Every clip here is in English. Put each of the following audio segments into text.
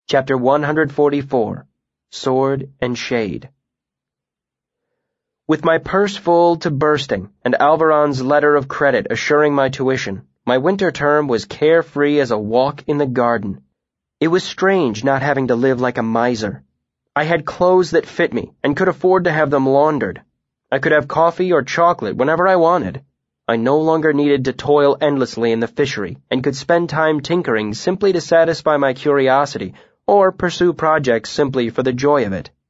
Chapter 144, Sword and Shade. With my purse full to bursting and Alvaron's letter of credit assuring my tuition, my winter term was carefree as a walk in the garden. It was strange not having to live like a miser. I had clothes that fit me and could afford to have them laundered. I could have coffee or chocolate whenever I wanted. I no longer needed to toil endlessly in the fishery and could spend time tinkering simply to satisfy my curiosity or pursue projects simply for the joy of it.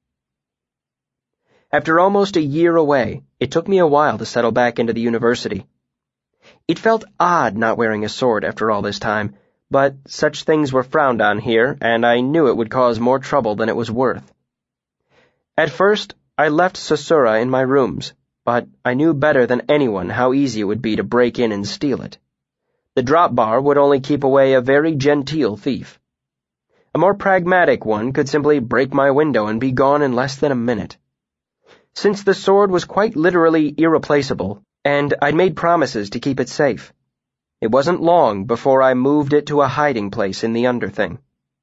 After almost a year away, it took me a while to settle back into the university. It felt odd not wearing a sword after all this time, but such things were frowned on here, and I knew it would cause more trouble than it was worth. At first, I left Sosura in my rooms, but I knew better than anyone how easy it would be to break in and steal it. The drop bar would only keep away a very genteel thief. A more pragmatic one could simply break my window and be gone in less than a minute. Since the sword was quite literally irreplaceable, and I'd made promises to keep it safe, it wasn't long before I moved it to a hiding place in the underthing.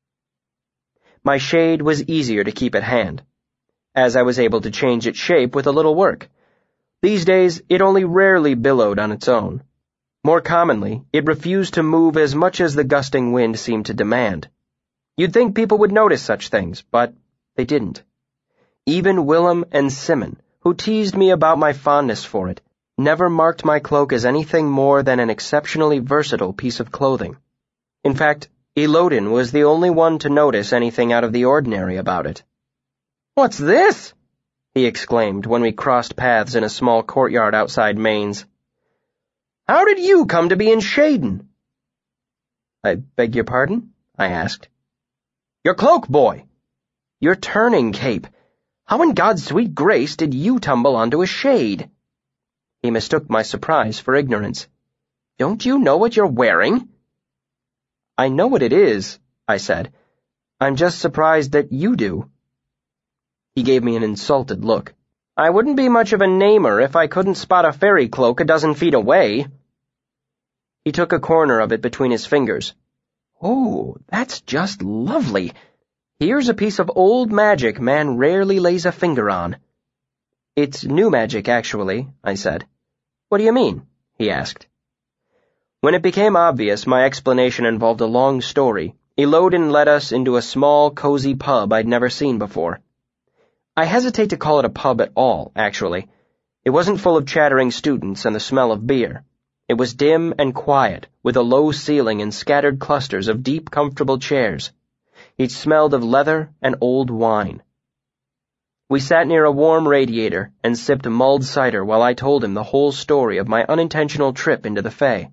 My shade was easier to keep at hand, as I was able to change its shape with a little work. These days, it only rarely billowed on its own. More commonly, it refused to move as much as the gusting wind seemed to demand. You'd think people would notice such things, but they didn't. Even Willem and Simon, who teased me about my fondness for it, never marked my cloak as anything more than an exceptionally versatile piece of clothing. In fact, Elodin was the only one to notice anything out of the ordinary about it. "What's this?" he exclaimed when we crossed paths in a small courtyard outside Mainz. "How did you come to be in Shaden?" "I beg your pardon?" I asked. "Your cloak, boy. Your turning cape. How in God's sweet grace did you tumble onto a shade?" He mistook my surprise for ignorance. "Don't you know what you're wearing?" "I know what it is," I said. "I'm just surprised that you do." He gave me an insulted look. "I wouldn't be much of a namer if I couldn't spot a fairy cloak a dozen feet away." He took a corner of it between his fingers. "Oh, that's just lovely. Here's a piece of old magic man rarely lays a finger on." "It's new magic, actually," I said. "What do you mean?" he asked. When it became obvious my explanation involved a long story, Elodin led us into a small, cozy pub I'd never seen before. I hesitate to call it a pub at all, actually. It wasn't full of chattering students and the smell of beer. It was dim and quiet, with a low ceiling and scattered clusters of deep, comfortable chairs. It smelled of leather and old wine. We sat near a warm radiator and sipped mulled cider while I told him the whole story of my unintentional trip into the Fae.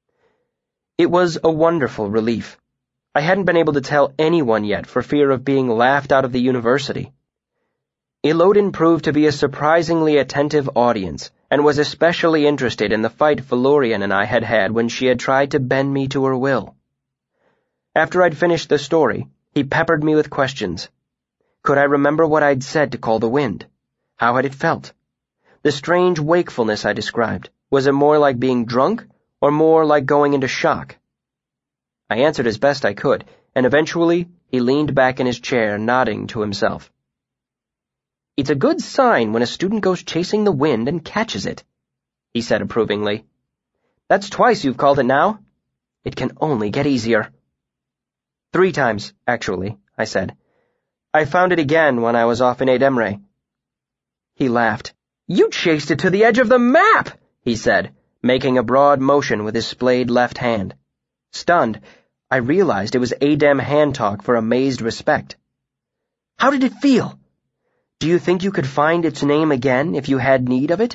It was a wonderful relief. I hadn't been able to tell anyone yet for fear of being laughed out of the university. Elodin proved to be a surprisingly attentive audience, and was especially interested in the fight Felurian and I had had when she had tried to bend me to her will. After I'd finished the story, he peppered me with questions. Could I remember what I'd said to call the wind? How had it felt? The strange wakefulness I described, was it more like being drunk, or more like going into shock? I answered as best I could, and eventually he leaned back in his chair, nodding to himself. "It's a good sign when a student goes chasing the wind and catches it," he said approvingly. "That's twice you've called it now. It can only get easier." "3 times, actually," I said. "I found it again when I was off in Ademre." He laughed. "You chased it to the edge of the map," he said, making a broad motion with his splayed left hand. Stunned, I realized it was Adem hand talk for amazed respect. "How did it feel? Do you think you could find its name again if you had need of it?"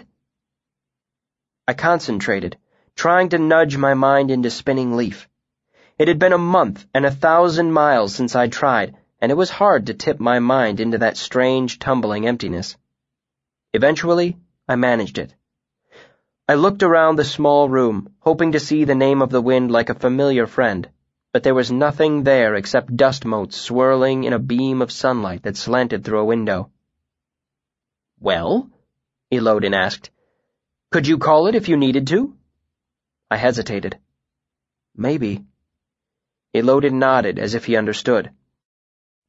I concentrated, trying to nudge my mind into spinning leaf. It had been a month and 1,000 miles since I'd tried, and it was hard to tip my mind into that strange, tumbling emptiness. Eventually, I managed it. I looked around the small room, hoping to see the name of the wind like a familiar friend, but there was nothing there except dust motes swirling in a beam of sunlight that slanted through a window. "Well?" Elodin asked. "Could you call it if you needed to?" I hesitated. "Maybe." Elodin nodded as if he understood.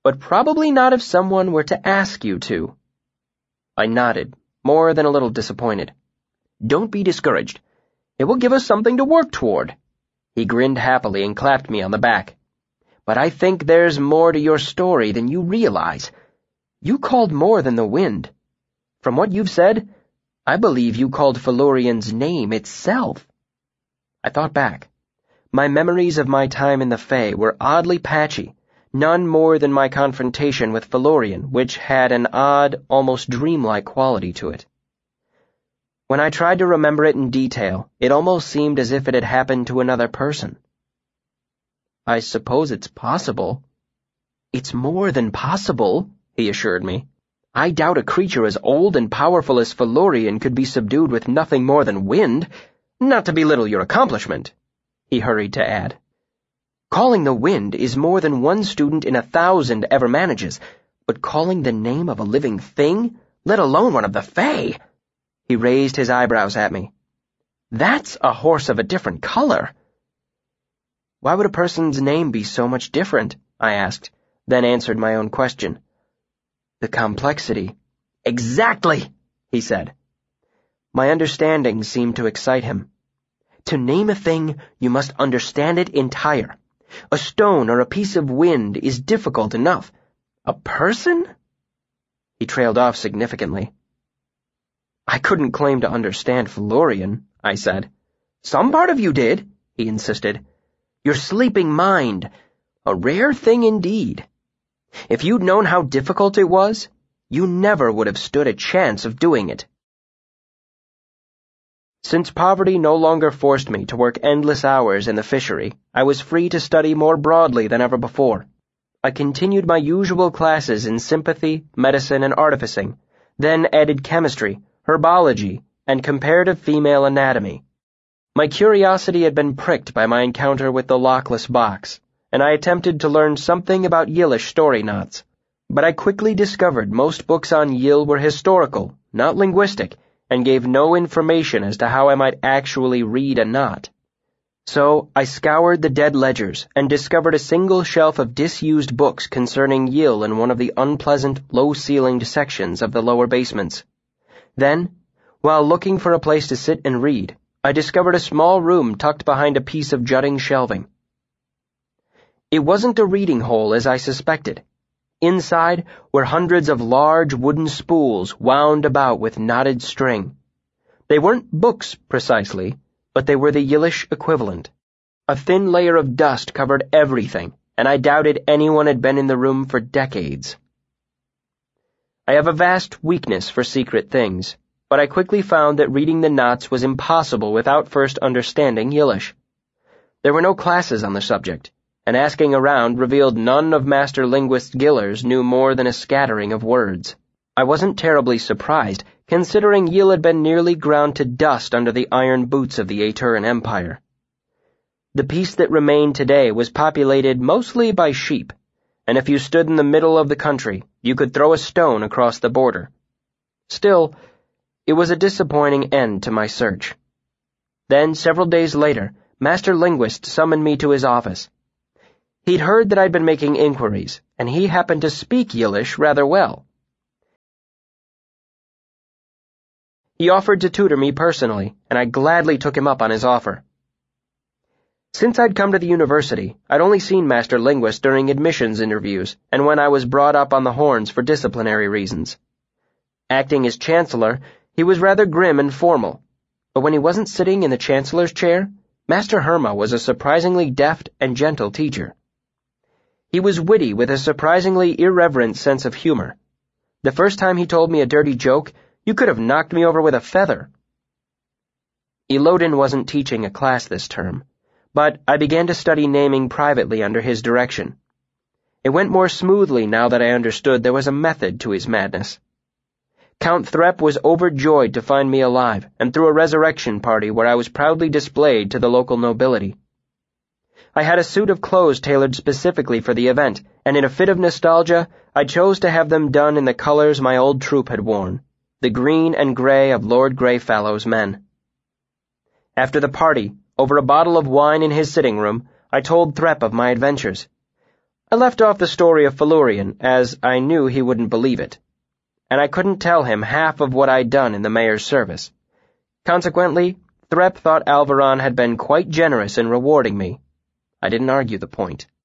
but probably not if someone were to ask you to. I nodded, more than a little disappointed. Don't be discouraged. It will give us something to work toward. He grinned happily and clapped me on the back. But I think there's more to your story than you realize. You called more than the wind. From what you've said, I believe you called Felurian's name itself. I thought back. My memories of my time in the Fae were oddly patchy, none more than my confrontation with Felurian, which had an odd, almost dreamlike quality to it. When I tried to remember it in detail, it almost seemed as if it had happened to another person. I suppose it's possible. It's more than possible, he assured me. I doubt a creature as old and powerful as Felurian could be subdued with nothing more than wind, not to belittle your accomplishment, he hurried to add. Calling the wind is more than one student in 1,000 ever manages, but calling the name of a living thing, let alone one of the Fae... He raised his eyebrows at me. That's a horse of a different color. Why would a person's name be so much different? I asked, then answered my own question. The complexity. Exactly, he said. My understanding seemed to excite him. To name a thing, you must understand it entire. A stone or a piece of wind is difficult enough. A person? He trailed off significantly. I couldn't claim to understand Felurian, I said. Some part of you did, he insisted. Your sleeping mind. A rare thing indeed. If you'd known how difficult it was, you never would have stood a chance of doing it. Since poverty no longer forced me to work endless hours in the fishery, I was free to study more broadly than ever before. I continued my usual classes in sympathy, medicine, and artificing, then added chemistry, herbology, and comparative female anatomy. My curiosity had been pricked by my encounter with the lockless box, and I attempted to learn something about Yillish story knots. But I quickly discovered most books on Yill were historical, not linguistic, and gave no information as to how I might actually read a knot. So I scoured the dead ledgers and discovered a single shelf of disused books concerning Yill in one of the unpleasant, low-ceilinged sections of the lower basements. Then, while looking for a place to sit and read, I discovered a small room tucked behind a piece of jutting shelving. It wasn't a reading hole as I suspected. Inside were hundreds of large wooden spools wound about with knotted string. They weren't books, precisely, but they were the Yillish equivalent. A thin layer of dust covered everything, and I doubted anyone had been in the room for decades. I have a vast weakness for secret things, but I quickly found that reading the knots was impossible without first understanding Yillish. There were no classes on the subject, and asking around revealed none of Master Linguist Gillers knew more than a scattering of words. I wasn't terribly surprised, considering Yill had been nearly ground to dust under the iron boots of the Aturan Empire. The piece that remained today was populated mostly by sheep, and if you stood in the middle of the country, you could throw a stone across the border. Still, it was a disappointing end to my search. Then, several days later, Master Linguist summoned me to his office. He'd heard that I'd been making inquiries, and he happened to speak Yillish rather well. He offered to tutor me personally, and I gladly took him up on his offer. Since I'd come to the university, I'd only seen Master Linguist during admissions interviews and when I was brought up on the horns for disciplinary reasons. Acting as Chancellor, he was rather grim and formal, but when he wasn't sitting in the Chancellor's chair, Master Herma was a surprisingly deft and gentle teacher. He was witty with a surprisingly irreverent sense of humor. The first time he told me a dirty joke, you could have knocked me over with a feather. Elodin wasn't teaching a class this term, but I began to study naming privately under his direction. It went more smoothly now that I understood there was a method to his madness. Count Threp was overjoyed to find me alive and threw a resurrection party where I was proudly displayed to the local nobility. I had a suit of clothes tailored specifically for the event, and in a fit of nostalgia, I chose to have them done in the colors my old troop had worn, the green and gray of Lord Greyfallow's men. After the party, over a bottle of wine in his sitting room, I told Threp of my adventures. I left off the story of Felurian, as I knew he wouldn't believe it, and I couldn't tell him half of what I'd done in the mayor's service. Consequently, Threp thought Alvaron had been quite generous in rewarding me. I didn't argue the point.